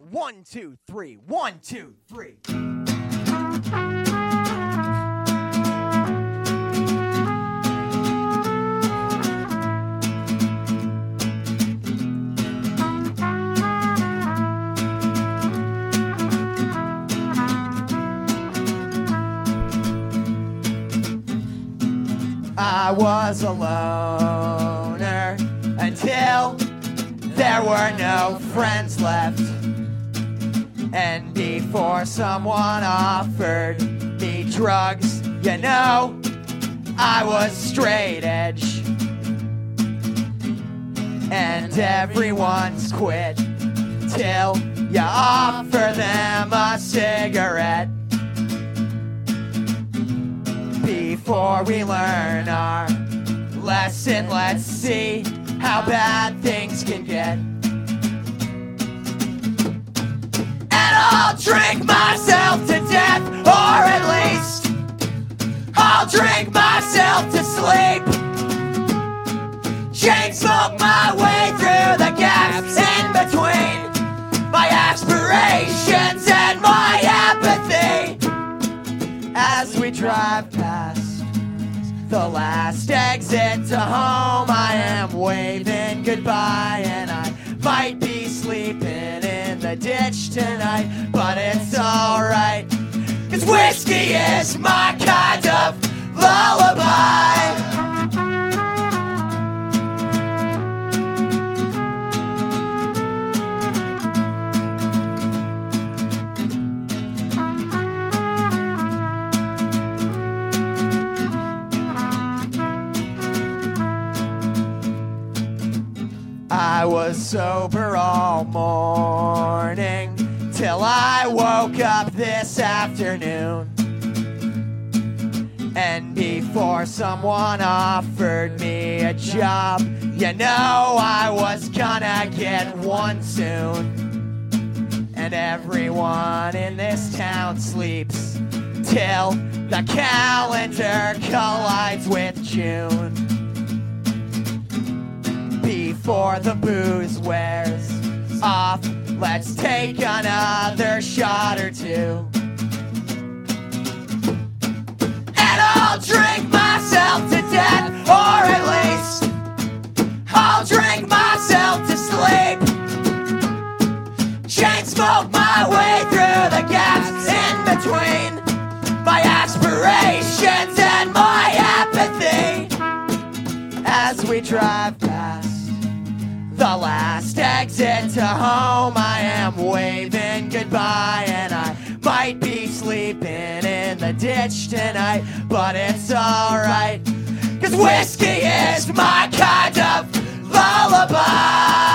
1, 2, 3. 1, 2, 3. I was a loner until there were no friends left, and before someone offered me drugs, you know, I was straight edge, and everyone's quit till you offer them a cigarette. Before we learn our lesson, let's see how bad things can get. And I'll drink myself to death, or at least I'll drink myself to sleep. Chain smoke my way through the gaps in between my aspirations and my apathy. As we drive past the last exit to home, I am waving goodbye, and I might be sleeping in the ditch tonight, but it's alright, 'cause whiskey is my kind of lullaby. I was sober all morning till I woke up this afternoon. And before someone offered me a job, you know I was gonna get one soon. And everyone in this town sleeps till the calendar collides with June. Before the booze wears off, let's take another shot or two. And I'll drink myself to death, or at least I'll drink myself to sleep. Chain smoke my way through the gaps in between my aspirations and my apathy. As we drive past the last exit to home, I am waving goodbye, and I might be sleeping in the ditch tonight, but it's alright, 'cause whiskey is my kind of lullaby.